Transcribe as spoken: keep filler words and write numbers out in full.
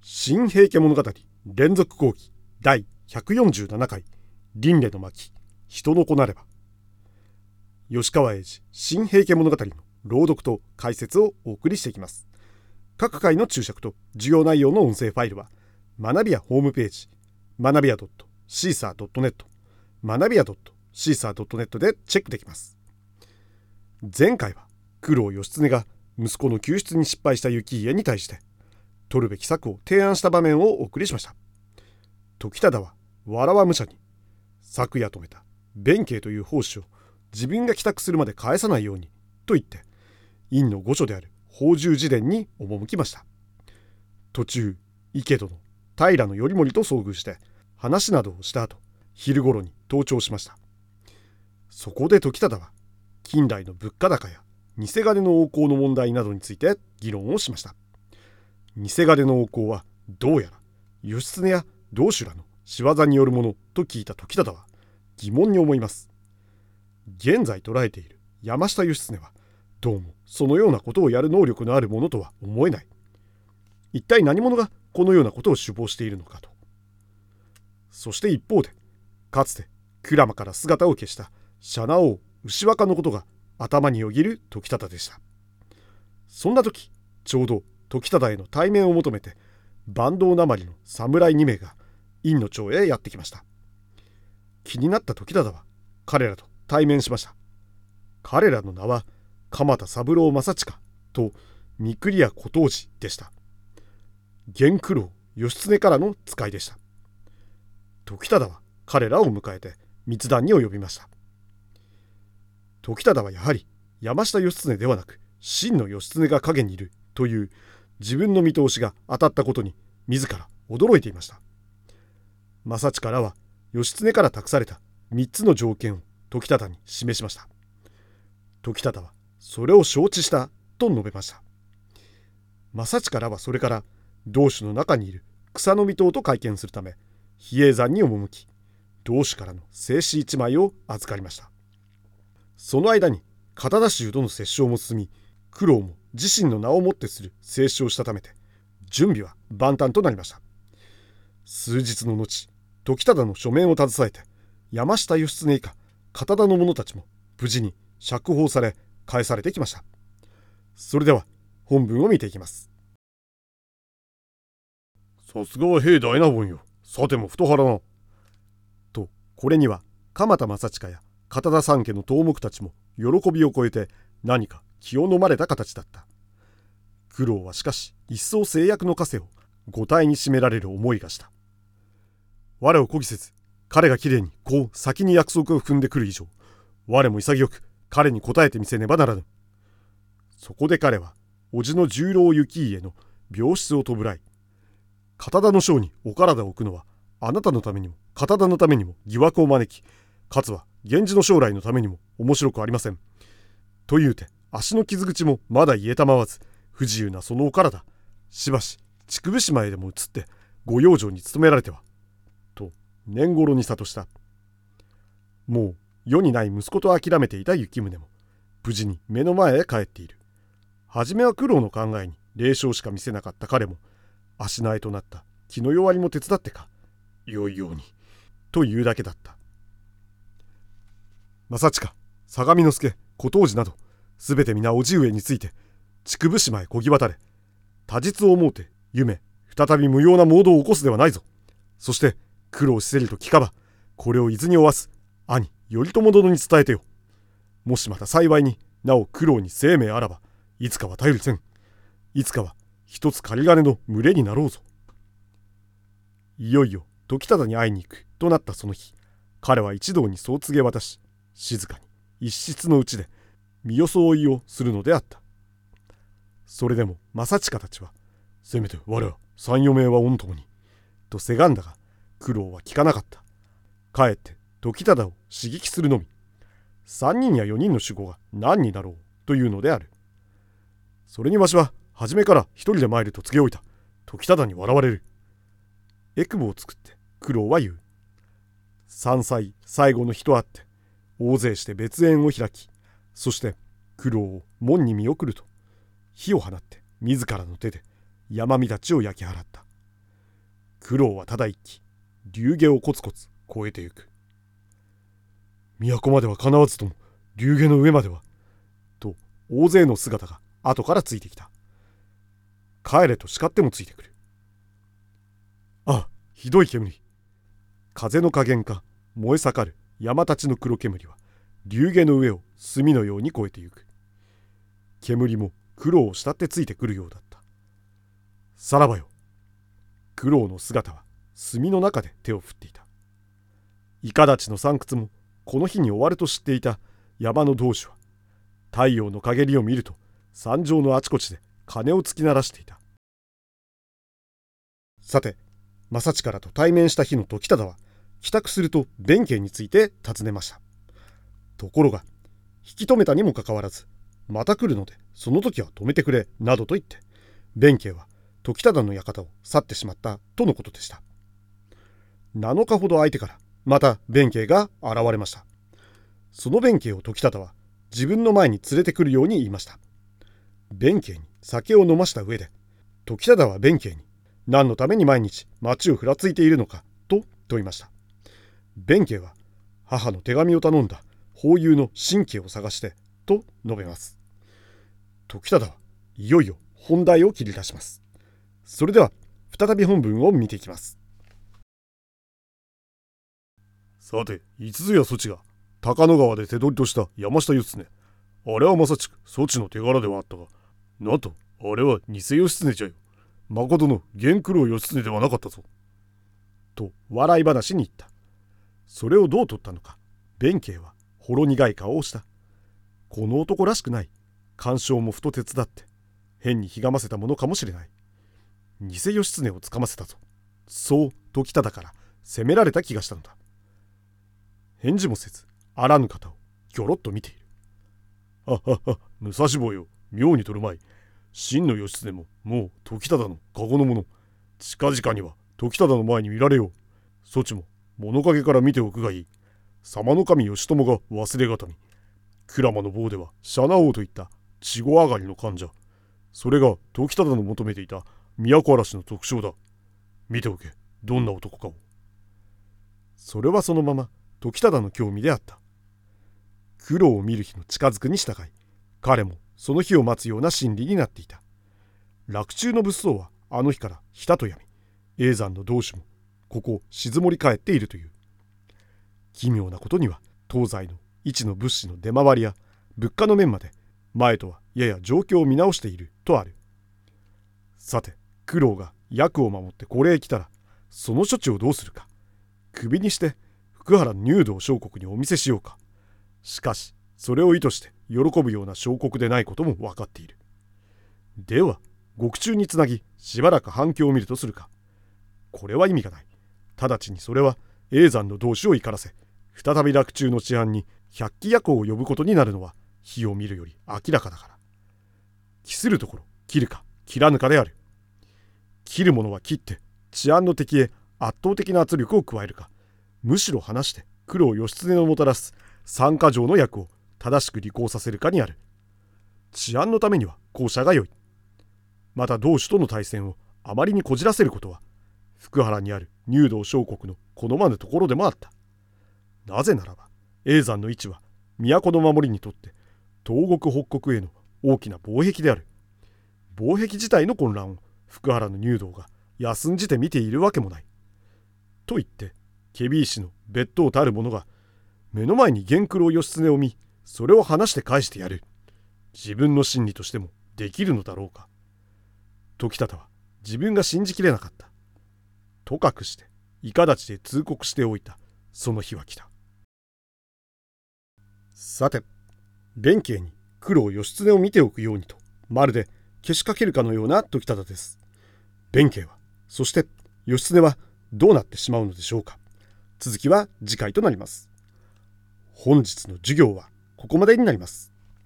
新平家物語連続講義だいひゃくよんじゅうななかい輪廻の巻人の子なれば。吉川英治新平家物語の朗読と解説をお送りしていきます。各回の注釈と授業内容の音声ファイルは学びやホームページ学びや シーサードットネット 学びや シーサードットネット でチェックできます。前回は九郎義経が息子の救出に失敗した行家に対して取るべき策を提案した場面をお送りしました。時忠はわらわ武者に昨夜止めた弁慶という奉仕を自分が帰宅するまで返さないようにと言って院の御所である宝珠寺殿に赴きました。途中池殿平頼盛と遭遇して話などをした後、昼頃に登庁しました。そこで時忠は近代の物価高や偽金の横行の問題などについて議論をしました。偽金の横行はどうやら義経や同種らの仕業によるものと聞いた時忠は疑問に思います。現在捉えている山下義経はどうもそのようなことをやる能力のあるものとは思えない。一体何者がこのようなことを首謀しているのかと。そして一方でかつて鞍馬から姿を消した謝那王牛若のことが頭によぎる時忠でした。そんな時ちょうど時忠への対面を求めて坂東なまりの侍にめいが院の町へやってきました。気になった時忠は彼らと対面しました。彼らの名は鎌田三郎正親と御厨小藤治でした。源九郎義経からの使いでした。時忠は彼らを迎えて密談に及びました。時忠はやはり山下義経ではなく真の義経が陰にいるという自分の見通しが当たったことに自ら驚いていました。正親らは義経から託されたみっつの条件を時忠に示しました。時忠はそれを承知したと述べました。正親らはそれから同種の中にいる草の御塔と会見するため比叡山に赴き、同種からの聖紙一枚を預かりました。その間に片田衆との折衝も進み、九郎も自身の名をもってする聖紙をしたためて準備は万端となりました。数日の後、時忠の書面を携えて山下義経以下片田の者たちも無事に釈放され返されてきました。それでは本文を見ていきます。さすがは兵大納言よ。さても太腹な。とこれには鎌田正親や片田三家の頭目たちも喜びを超えて何か気を飲まれた形だった。九郎はしかし一層制約の枷を五体に締められる思いがした。我をこぎせず彼がきれいにこう先に約束を踏んでくる以上、我も潔く彼に応えてみせねばならぬ。そこで彼は叔父の十郎行家の病室を弔い、片田の将にお体を置くのはあなたのためにも片田のためにも疑惑を招き、かつは源氏の将来のためにも面白くありません。と言うて足の傷口もまだ癒えたまわず、不自由なそのお体、しばし竹生島へでも移ってご養生に努められては。と年頃に諭した。もう世にない息子と諦めていた行宗も無事に目の前へ帰っている。はじめは九郎の考えに礼笑しか見せなかった彼も、足苗となった気の弱りも手伝ってか良いようにというだけだった。正親、相模之助、小藤治などすべて皆叔父上について竹生島へこぎ渡れ。多実を思うて夢再び無用な妄動を起こすではないぞ。そして苦労しせると聞かばこれを伊豆に負わす兄頼朝殿に伝えてよ。もしまた幸いになお苦労に生命あらば、いつかは頼りせん。いつかは一つ仮金の群れになろうぞ。いよいよ時忠に会いに行くとなったその日、彼は一同にそう告げ渡し、静かに一室のうちで身装いをするのであった。それでも正親たちは、せめて我は三四名は御友にとせがんだが、九郎は聞かなかった。かえって時忠を刺激するのみ。三人や四人の守護が何になろうというのである。それにわしは初めから一人で参ると告げおいた。時忠に笑われる。えくぼを作って九郎は言う。三歳最後の日とあって大勢して別宴を開き、そして九郎を門に見送ると火を放って自らの手で山見たちを焼き払った。 九郎はただ一気、流下をコツコツ越えてゆく。都まではかなわずとも、流下の上までは、と大勢の姿が後からついてきた。帰れと叱ってもついてくる。あ、ひどい煙。風の加減か燃え盛る山たちの黒煙は流下の上を墨のように越えてゆく。煙も九郎を慕ってついてくるようだった。さらばよ。九郎の姿は墨の中で手を振っていた。いかだちの産窟もこの日に終わると知っていた山の同主は、太陽の陰りを見ると山上のあちこちで鐘を突き鳴らしていた。さて、正親と対面した日の時忠は、帰宅すると弁慶について尋ねました。ところが、引き止めたにもかかわらず、また来るのでその時は止めてくれなどと言って、弁慶は時忠の館を去ってしまったとのことでした。なのかほど空いてからまた弁慶が現れました。その弁慶を時忠は自分の前に連れてくるように言いました。弁慶に酒を飲ました上で、時忠は弁慶に何のために毎日町をふらついているのかと問いました。弁慶は母の手紙を頼んだ法友の神経を探してと述べます。時忠はいよいよ本題を切り出します。それでは再び本文を見ていきます。さて、五津屋そちが高野川で手取りとした山下義経、あれはまさしくそちの手柄ではあったが、なんとあれは偽義経じゃよ。まことの源九郎義経ではなかったぞ。と笑い話に言った。それをどう取ったのか、弁慶はほろ苦い顔をした。この男らしくない。干渉もふと手伝って変にひがませたものかもしれない。偽義経をつかませたぞ。そう時忠から責められた気がしたのだ。返事もせず、あらぬ方をぎょろっと見ている。はっはっは、武蔵坊よ、妙にとるまい。真の義経ももう時忠の籠の者。近々には時忠の前に見られよう。そちも物陰から見ておくがいい。様の神義朝が忘れがたみ、鞍馬の棒ではシャナ王といった稚児上がりの患者。それが時忠の求めていた都嵐の特徴だ。見ておけ、どんな男かを。それはそのまま時忠の興味であった。九郎を見る日の近づくに従い、彼もその日を待つような心理になっていた。洛中の物騒はあの日からひたとやみ、叡山の同主もここ静盛り返っているという。奇妙なことには東西の一の物資の出回りや物価の面まで前とはやや状況を見直しているとある。さて、九郎が役を守ってこれへ来たら、その処置をどうするか。首にして福原入道小国にお見せしようか。しかしそれを意図して喜ぶような小国でないことも分かっている。では獄中につなぎしばらく反響を見るとするか。これは意味がない。直ちにそれは叡山の同志を怒らせ、再び洛中の治安に百鬼夜行を呼ぶことになるのは火を見るより明らかだから。期するところ切るか切らぬかである。切るものは切って治安の敵へ圧倒的な圧力を加えるか、むしろ離して九郎義経のもたらす三か条の役を正しく履行させるかにある。治安のためには後者が良い。また同種との対戦をあまりにこじらせることは福原にある入道小国の好まぬところでもあった。なぜならば叡山の位置は都の守りにとって東国北国への大きな防壁である。防壁自体の混乱を福原の入道が休んじて見ているわけもない。と言って検非違使の別当たる者が目の前に源九郎義経を見、それを話して返してやる。自分の真理としてもできるのだろうか。時忠は自分が信じきれなかった。とかくしていかだちで通告しておいたその日は来た。さて、弁慶に九郎義経を見ておくようにとまるでけしかけるかのような時忠です。弁慶は、そして義経はどうなってしまうのでしょうか。続きは次回となります。本日の授業はここまでになります。